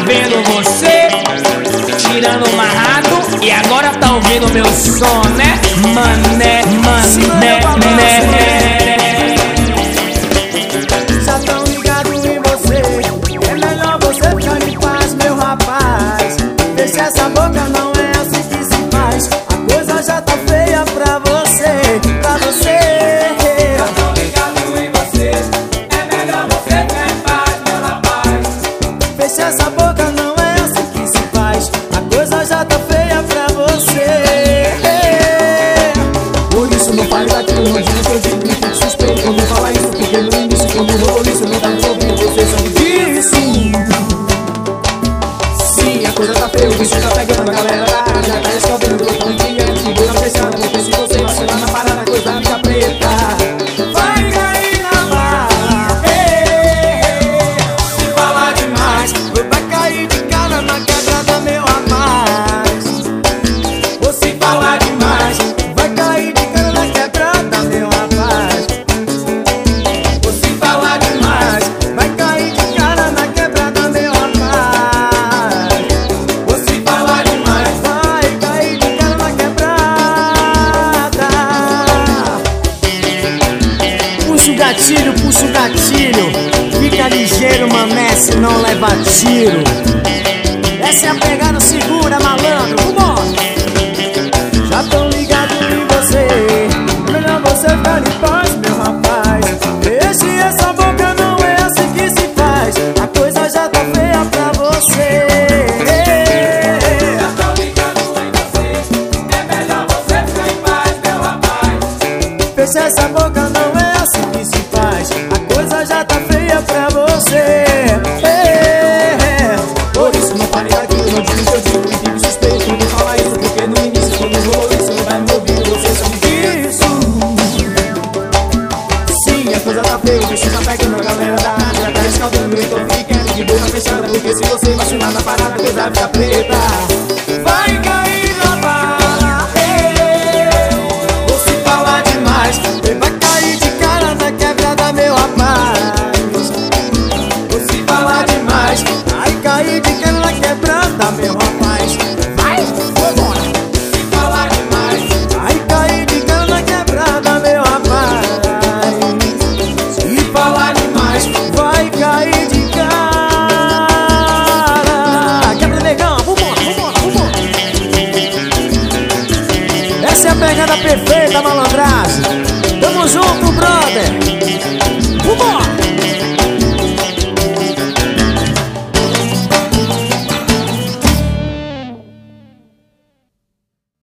vendo você tirando o marrado e agora tá ouvindo meu som, né? Mané, mané, mané. Já tão ligado em você, é melhor você ficar em paz, meu rapaz. Deixa essa boca, não é assim que se faz. A coisa já tá feia pra você, pra você. Já tão ligado em você, é melhor você ficar em paz, meu rapaz. Fecha essa boca, não é assim que se faz. A coisa já tá feia pra você. Por isso não fale daquilo, não diga que eu digo, me fico suspeito quando fala isso. Porque no início, quando rolou isso, não tá resolvido, você sabe disso. Sim, a coisa tá feia, o bicho tá pegando, a galera da área tá escaldando. Eu tô enviando, segura fechada, porque se você vacilar na parada, a coisa fica preta. Vai cair na bala, se falar demais, vai cair de cara na quebrada, meu rapaz. Ou se falar demais, vai cair de cara na quebrada, meu rapaz. Ou se falar demais, vai cair de cara na quebrada, meu rapaz. Ou se falar demais, vai cair de cara na quebrada. Puxa o gatilho, fica ligeiro, mané, se não leva tiro. Essa é a pegada, segura, malandro, vambora. Já tão ligado em você, é melhor você ficar em paz, meu rapaz. Deixe essa boca, não é assim que se faz. A coisa já tá feia pra você. Já tão ligado em você, é melhor você ficar em paz, meu rapaz. Fecha essa boca, não é assim que se faz. A coisa já tá feia pra você. Por isso não fale daquilo, não diga que eu digo, e fique suspeito quando fala isso. Porque no início, quando rolou isso, não vai me ouvir, você sabe disso. Sim, a coisa tá feia, o bicho tá pegando, a galera da área tá escaldando. Eu tô ficando de boca fechada, porque se você vacilar na parada, a coisa fica preta.